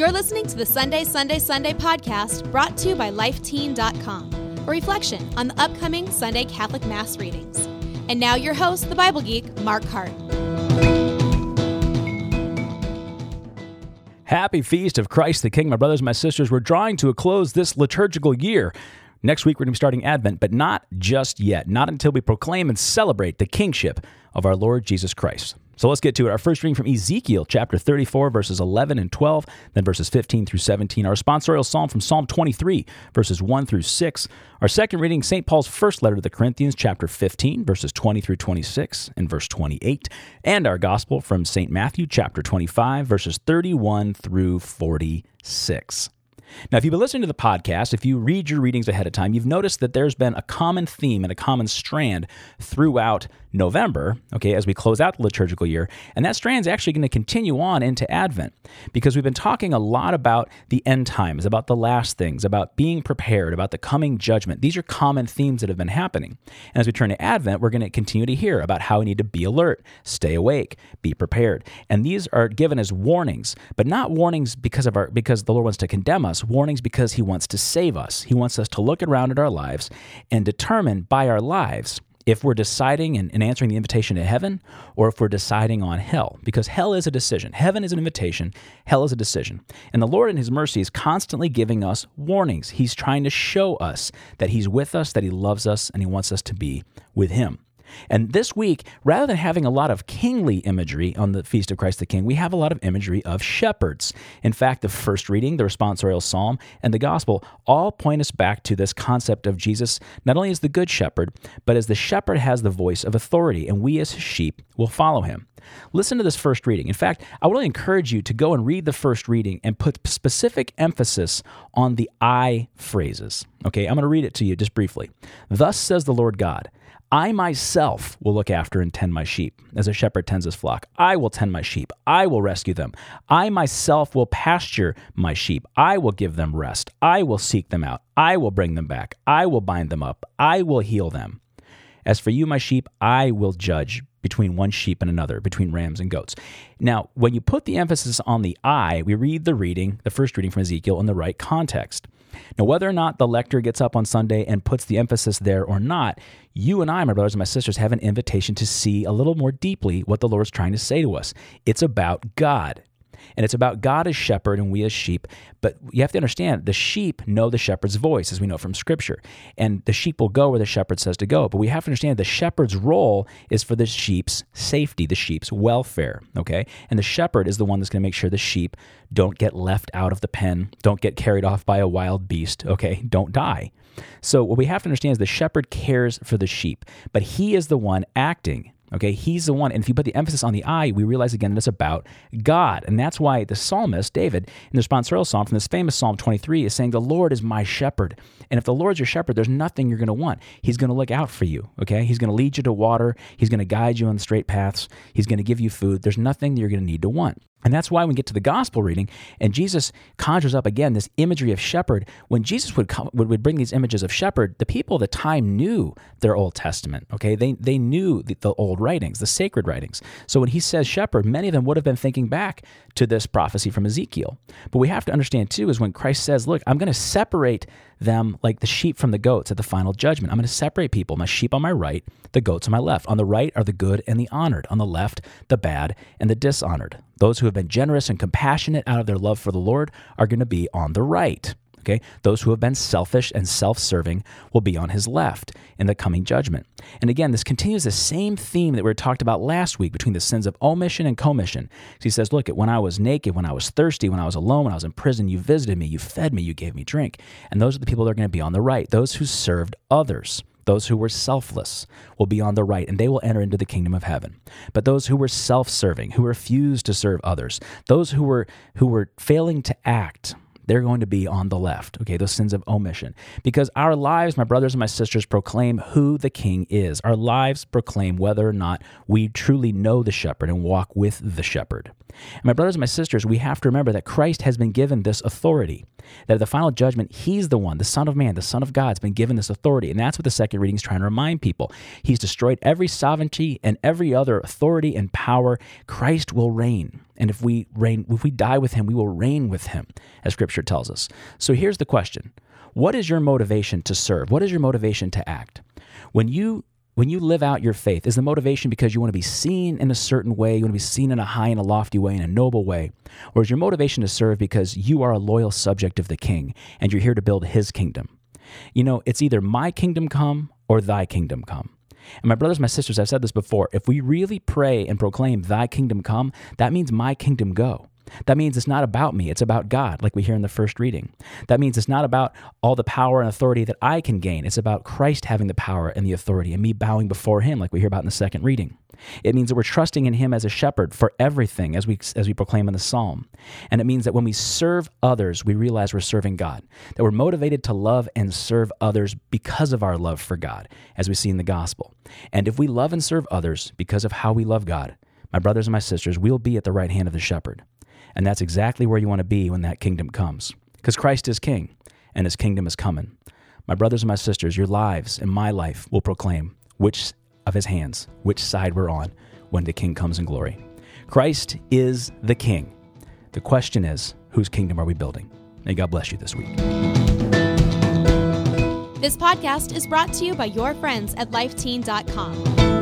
You're listening to the Sunday podcast brought to you by LifeTeen.com, a reflection on the upcoming Sunday Catholic Mass readings. And now your host, the Bible geek, Mark Hart. Happy Feast of Christ the King, my brothers and my sisters. We're drawing to a close this liturgical year. Next week, we're going to be starting Advent, but not just yet, not until we proclaim and celebrate the kingship of our Lord Jesus Christ. So let's get to it. Our first reading from Ezekiel chapter 34, verses 11 and 12, then verses 15 through 17. Our responsorial psalm from Psalm 23, verses 1 through 6. Our second reading, St. Paul's first letter to the Corinthians, chapter 15, verses 20 through 26, and verse 28. And our gospel from St. Matthew, chapter 25, verses 31 through 46. Now, if you've been listening to the podcast, if you read your readings ahead of time, you've noticed that there's been a common theme and a common strand throughout November, okay, as we close out the liturgical year, and that strand's actually going to continue on into Advent, because we've been talking a lot about the end times, about the last things, about being prepared, about the coming judgment. These are common themes that have been happening. And as we turn to Advent, we're going to continue to hear about how we need to be alert, stay awake, be prepared. And these are given as warnings, but not warnings because the Lord wants to condemn us, warnings because He wants to save us. He wants us to look around at our lives and determine by our lives if we're deciding and answering the invitation to heaven, or if we're deciding on hell. Because hell is a decision. Heaven is an invitation. Hell is a decision. And the Lord in His mercy is constantly giving us warnings. He's trying to show us that He's with us, that He loves us, and He wants us to be with Him. And this week, rather than having a lot of kingly imagery on the Feast of Christ the King, we have a lot of imagery of shepherds. In fact, the first reading, the responsorial psalm, and the gospel all point us back to this concept of Jesus not only as the good shepherd, but as the shepherd has the voice of authority, and we as His sheep will follow Him. Listen to this first reading. In fact, I would really encourage you to go and read the first reading and put specific emphasis on the I phrases. Okay, I'm going to read it to you just briefly. Thus says the Lord God, I myself will look after and tend my sheep, as a shepherd tends his flock. I will tend my sheep. I will rescue them. I myself will pasture my sheep. I will give them rest. I will seek them out. I will bring them back. I will bind them up. I will heal them. As for you, my sheep, I will judge between one sheep and another, between rams and goats. Now, when you put the emphasis on the I, we read the first reading from Ezekiel in the right context. Now, whether or not the lector gets up on Sunday and puts the emphasis there or not, you and I, my brothers and my sisters, have an invitation to see a little more deeply what the Lord's trying to say to us. It's about God. And it's about God as shepherd and we as sheep. But you have to understand, the sheep know the shepherd's voice, as we know from Scripture. And the sheep will go where the shepherd says to go. But we have to understand the shepherd's role is for the sheep's safety, the sheep's welfare, okay? And the shepherd is the one that's going to make sure the sheep don't get left out of the pen, don't get carried off by a wild beast, okay? Don't die. So what we have to understand is the shepherd cares for the sheep, but he is the one acting. Okay, He's the one. And if you put the emphasis on the I, we realize again that it's about God. And that's why the psalmist, David, in the responsorial psalm from this famous Psalm 23 is saying, the Lord is my shepherd. And if the Lord's your shepherd, there's nothing you're going to want. He's going to look out for you, okay? He's going to lead you to water. He's going to guide you on the straight paths. He's going to give you food. There's nothing that you're going to need to want. And that's why when we get to the gospel reading, and Jesus conjures up again this imagery of shepherd, when Jesus would bring these images of shepherd, the people of the time knew their Old Testament, okay? They knew the old writings, the sacred writings. So when He says shepherd, many of them would have been thinking back to this prophecy from Ezekiel. But we have to understand too is when Christ says, look, I'm going to separate them like the sheep from the goats at the final judgment. I'm going to separate people, my sheep on my right, the goats on my left. On the right are the good and the honored. On the left, the bad and the dishonored. Those who have been generous and compassionate out of their love for the Lord are going to be on the right. Okay? Those who have been selfish and self-serving will be on His left in the coming judgment. And again, this continues the same theme that we talked about last week between the sins of omission and commission. So He says, look, when I was naked, when I was thirsty, when I was alone, when I was in prison, you visited me, you fed me, you gave me drink. And those are the people that are going to be on the right, those who served others. Those who were selfless will be on the right, and they will enter into the kingdom of heaven. But those who were self-serving, who refused to serve others, those who were failing to act, they're going to be on the left, okay, those sins of omission. Because our lives, my brothers and my sisters, proclaim who the King is. Our lives proclaim whether or not we truly know the shepherd and walk with the shepherd. And my brothers and my sisters, we have to remember that Christ has been given this authority, that at the final judgment, He's the one, the Son of Man, the Son of God, has been given this authority. And that's what the second reading is trying to remind people. He's destroyed every sovereignty and every other authority and power. Christ will reign. And if we die with him, we will reign with him, as Scripture tells us. So here's the question. What is your motivation to serve? What is your motivation to act? When you live out your faith, is the motivation because you want to be seen in a certain way, you want to be seen in a high and a lofty way, in a noble way? Or is your motivation to serve because you are a loyal subject of the King and you're here to build his kingdom? You know, it's either my kingdom come or thy kingdom come. And my brothers, my sisters, I've said this before, if we really pray and proclaim thy kingdom come, that means my kingdom go. That means it's not about me, it's about God, like we hear in the first reading. That means it's not about all the power and authority that I can gain. It's about Christ having the power and the authority and me bowing before him, like we hear about in the second reading. It means that we're trusting in him as a shepherd for everything, as we proclaim in the psalm. And it means that when we serve others, we realize we're serving God, that we're motivated to love and serve others because of our love for God, as we see in the gospel. And if we love and serve others because of how we love God, my brothers and my sisters, we'll be at the right hand of the shepherd. And that's exactly where you want to be when that kingdom comes. Because Christ is king, and his kingdom is coming. My brothers and my sisters, your lives and my life will proclaim which of his hands, which side we're on when the king comes in glory. Christ is the king. The question is, whose kingdom are we building? May God bless you this week. This podcast is brought to you by your friends at lifeteen.com.